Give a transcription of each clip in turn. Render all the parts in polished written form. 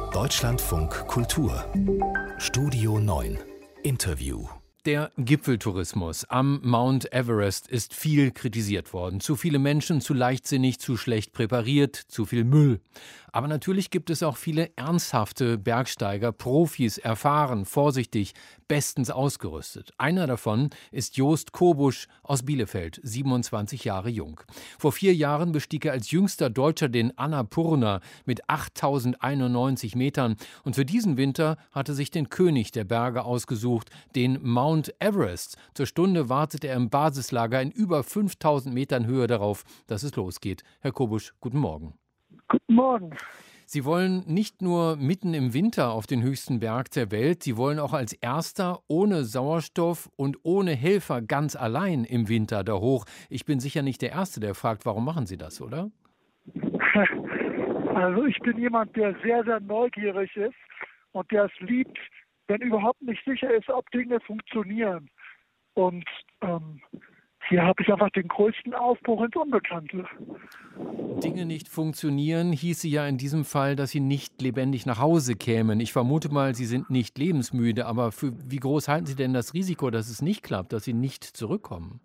Deutschlandfunk Kultur Studio 9 Interview. Der Gipfeltourismus am Mount Everest ist viel kritisiert worden. Zu viele Menschen, zu leichtsinnig, zu schlecht präpariert, zu viel Müll. Aber natürlich gibt es auch viele ernsthafte Bergsteiger, Profis, erfahren, vorsichtig, bestens ausgerüstet. Einer davon ist Joost Kobusch aus Bielefeld, 27 Jahre jung. Vor 4 Jahren bestieg er als jüngster Deutscher den Annapurna mit 8.091 Metern. Und für diesen Winter hatte sich den König der Berge ausgesucht, den Mount Everest. Zur Stunde wartet er im Basislager in über 5.000 Metern Höhe darauf, dass es losgeht. Herr Kobusch, guten Morgen. Guten Morgen. Sie wollen nicht nur mitten im Winter auf den höchsten Berg der Welt, Sie wollen auch als Erster ohne Sauerstoff und ohne Helfer ganz allein im Winter da hoch. Ich bin sicher nicht der Erste, der fragt, warum machen Sie das, oder? Also ich bin jemand, der sehr, sehr neugierig ist und der es liebt, wenn überhaupt nicht sicher ist, ob Dinge funktionieren. Und hier habe ich einfach den größten Aufbruch ins Unbekannte. Dinge nicht funktionieren, hieße ja in diesem Fall, dass Sie nicht lebendig nach Hause kämen. Ich vermute mal, Sie sind nicht lebensmüde, aber wie groß halten Sie denn das Risiko, dass es nicht klappt, dass Sie nicht zurückkommen?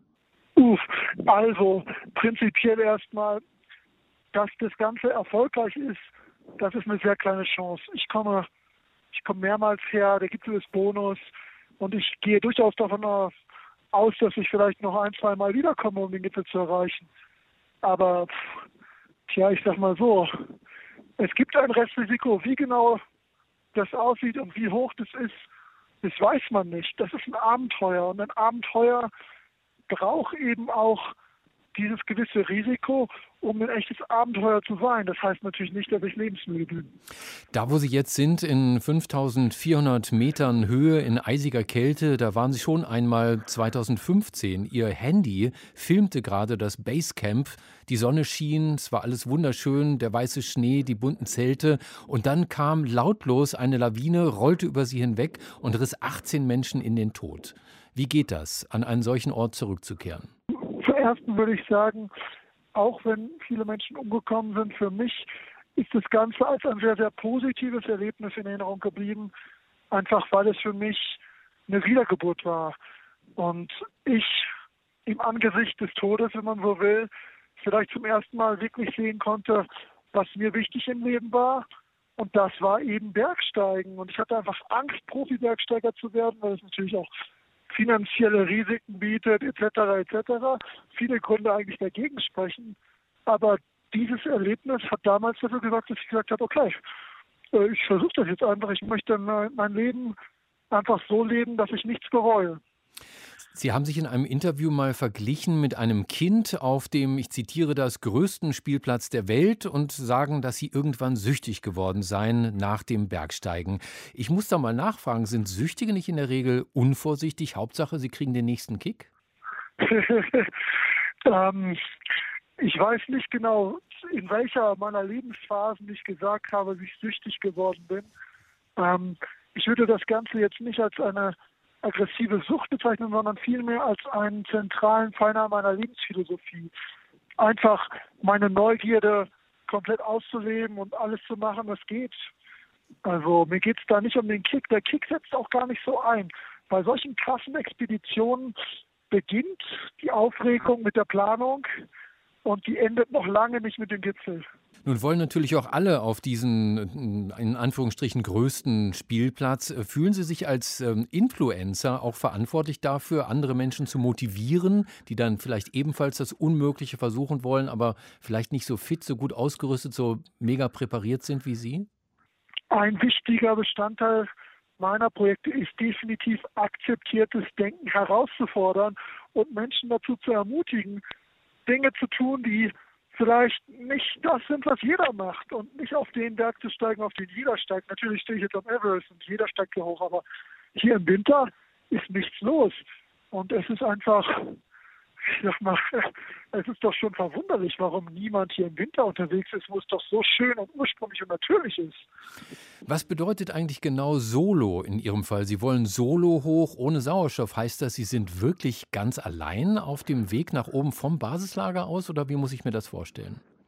Also prinzipiell erstmal, dass das Ganze erfolgreich ist, das ist eine sehr kleine Chance. Ich komme mehrmals her, der Gipfel ist Bonus und ich gehe durchaus davon aus, dass ich vielleicht noch 1-2 Mal wiederkomme, um den Gipfel zu erreichen. Aber ich sag mal so, es gibt ein Restrisiko. Wie genau das aussieht und wie hoch das ist, das weiß man nicht. Das ist ein Abenteuer und ein Abenteuer braucht eben auch dieses gewisse Risiko, um ein echtes Abenteuer zu sein. Das heißt natürlich nicht, dass ich lebensmüde bin. Da, wo Sie jetzt sind, in 5.400 Metern Höhe in eisiger Kälte, da waren Sie schon einmal 2015. Ihr Handy filmte gerade das Basecamp. Die Sonne schien, es war alles wunderschön, der weiße Schnee, die bunten Zelte. Und dann kam lautlos eine Lawine, rollte über Sie hinweg und riss 18 Menschen in den Tod. Wie geht das, an einen solchen Ort zurückzukehren? Zuerst würde ich sagen, auch wenn viele Menschen umgekommen sind, für mich ist das Ganze als ein sehr, sehr positives Erlebnis in Erinnerung geblieben, einfach weil es für mich eine Wiedergeburt war. Und ich im Angesicht des Todes, wenn man so will, vielleicht zum ersten Mal wirklich sehen konnte, was mir wichtig im Leben war. Und das war eben Bergsteigen. Und ich hatte einfach Angst, Profi-Bergsteiger zu werden, weil es natürlich auch finanzielle Risiken bietet, etc., etc. Viele Gründe eigentlich dagegen sprechen. Aber dieses Erlebnis hat damals dafür gesorgt, dass ich gesagt habe, okay, ich versuche das jetzt einfach. Ich möchte mein Leben einfach so leben, dass ich nichts bereue. Sie haben sich in einem Interview mal verglichen mit einem Kind auf dem, ich zitiere das, größten Spielplatz der Welt und sagen, dass Sie irgendwann süchtig geworden seien nach dem Bergsteigen. Ich muss da mal nachfragen, sind Süchtige nicht in der Regel unvorsichtig? Hauptsache, sie kriegen den nächsten Kick? Ich weiß nicht genau, in welcher meiner Lebensphasen ich gesagt habe, wie ich süchtig geworden bin. Ich würde das Ganze jetzt nicht als eine aggressive Sucht bezeichnen, sondern vielmehr als einen zentralen Pfeiler meiner Lebensphilosophie. Einfach meine Neugierde komplett auszuleben und alles zu machen, was geht. Also mir geht es da nicht um den Kick. Der Kick setzt auch gar nicht so ein. Bei solchen krassen Expeditionen beginnt die Aufregung mit der Planung und die endet noch lange nicht mit dem Gipfel. Nun wollen natürlich auch alle auf diesen, in Anführungsstrichen, größten Spielplatz. Fühlen Sie sich als Influencer auch verantwortlich dafür, andere Menschen zu motivieren, die dann vielleicht ebenfalls das Unmögliche versuchen wollen, aber vielleicht nicht so fit, so gut ausgerüstet, so mega präpariert sind wie Sie? Ein wichtiger Bestandteil meiner Projekte ist definitiv akzeptiertes Denken herauszufordern und Menschen dazu zu ermutigen, Dinge zu tun, die vielleicht nicht das sind, was jeder macht und nicht auf den Berg zu steigen, auf den jeder steigt. Natürlich stehe ich jetzt am Everest und jeder steigt hier hoch, aber hier im Winter ist nichts los. Und es ist einfach, ich sag mal, es ist doch schon verwunderlich, warum niemand hier im Winter unterwegs ist, wo es doch so schön und ursprünglich und natürlich ist. Was bedeutet eigentlich genau Solo in Ihrem Fall? Sie wollen solo hoch, ohne Sauerstoff. Heißt das, Sie sind wirklich ganz allein auf dem Weg nach oben vom Basislager aus oder wie muss ich mir das vorstellen?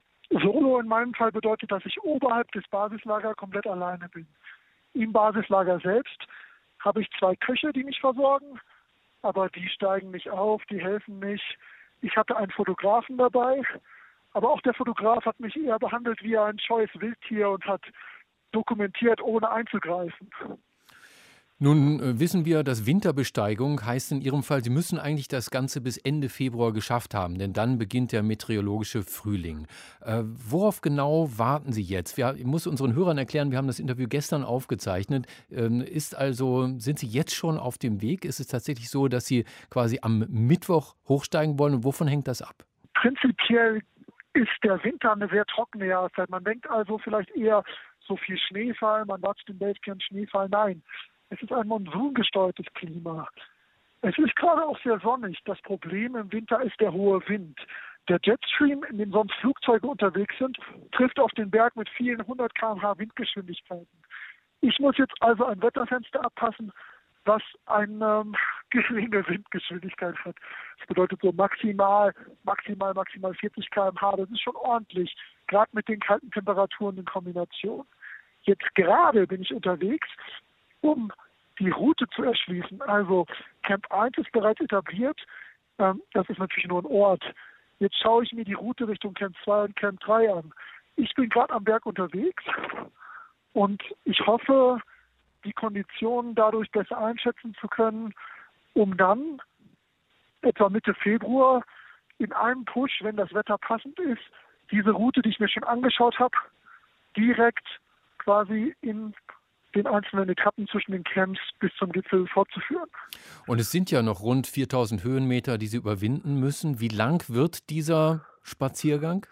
Solo in meinem Fall bedeutet, dass ich oberhalb des Basislagers komplett alleine bin. Im Basislager selbst habe ich 2 Köche, die mich versorgen, aber die steigen nicht auf, die helfen nicht. Ich hatte einen Fotografen dabei, aber auch der Fotograf hat mich eher behandelt wie ein scheues Wildtier und hat dokumentiert, ohne einzugreifen. Nun wissen wir, dass Winterbesteigung heißt in Ihrem Fall, Sie müssen eigentlich das Ganze bis Ende Februar geschafft haben, denn dann beginnt der meteorologische Frühling. Worauf genau warten Sie jetzt? Ich muss unseren Hörern erklären, wir haben das Interview gestern aufgezeichnet. Sind Sie jetzt schon auf dem Weg? Ist es tatsächlich so, dass Sie quasi am Mittwoch hochsteigen wollen und wovon hängt das ab? Prinzipiell ist der Winter eine sehr trockene Jahreszeit. Man denkt also vielleicht eher so viel Schneefall, man wartet im Basecamp Schneefall. Nein. Es ist ein monsungesteuertes Klima. Es ist gerade auch sehr sonnig. Das Problem im Winter ist der hohe Wind. Der Jetstream, in dem sonst Flugzeuge unterwegs sind, trifft auf den Berg mit vielen 100 km/h Windgeschwindigkeiten. Ich muss jetzt also ein Wetterfenster abpassen, was eine geringe Windgeschwindigkeit hat. Das bedeutet so maximal 40 km/h. Das ist schon ordentlich, gerade mit den kalten Temperaturen in Kombination. Jetzt gerade bin ich unterwegs, um die Route zu erschließen. Also Camp 1 ist bereits etabliert. Das ist natürlich nur ein Ort. Jetzt schaue ich mir die Route Richtung Camp 2 und Camp 3 an. Ich bin gerade am Berg unterwegs und ich hoffe, die Konditionen dadurch besser einschätzen zu können, um dann etwa Mitte Februar in einem Push, wenn das Wetter passend ist, diese Route, die ich mir schon angeschaut habe, direkt quasi in den einzelnen Etappen zwischen den Camps bis zum Gipfel fortzuführen. Und es sind ja noch rund 4000 Höhenmeter, die Sie überwinden müssen. Wie lang wird dieser Spaziergang?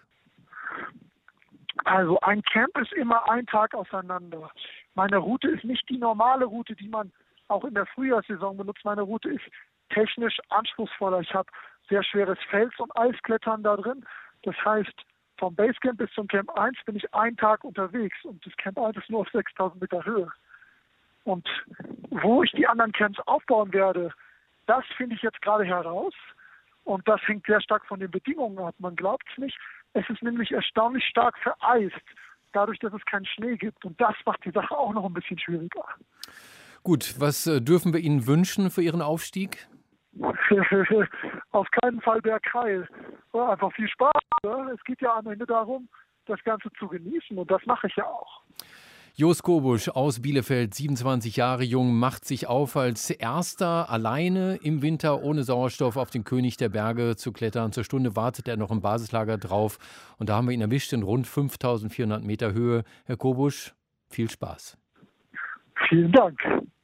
Also ein Camp ist immer ein Tag auseinander. Meine Route ist nicht die normale Route, die man auch in der Frühjahrssaison benutzt. Meine Route ist technisch anspruchsvoller. Ich habe sehr schweres Fels- und Eisklettern da drin. Das heißt, vom Basecamp bis zum Camp 1 bin ich einen Tag unterwegs und das Camp 1 ist nur auf 6000 Meter Höhe. Und wo ich die anderen Camps aufbauen werde, das finde ich jetzt gerade heraus und das hängt sehr stark von den Bedingungen ab. Man glaubt es nicht, es ist nämlich erstaunlich stark vereist, dadurch, dass es keinen Schnee gibt und das macht die Sache auch noch ein bisschen schwieriger. Gut, was dürfen wir Ihnen wünschen für Ihren Aufstieg? Auf keinen Fall Bergheil. Ja, einfach viel Spaß. Ja? Es geht ja am Ende darum, das Ganze zu genießen und das mache ich ja auch. Jos Kobusch aus Bielefeld, 27 Jahre jung, macht sich auf, als Erster alleine im Winter ohne Sauerstoff auf den König der Berge zu klettern. Zur Stunde wartet er noch im Basislager drauf und da haben wir ihn erwischt in rund 5400 Meter Höhe. Herr Kobusch, viel Spaß. Vielen Dank.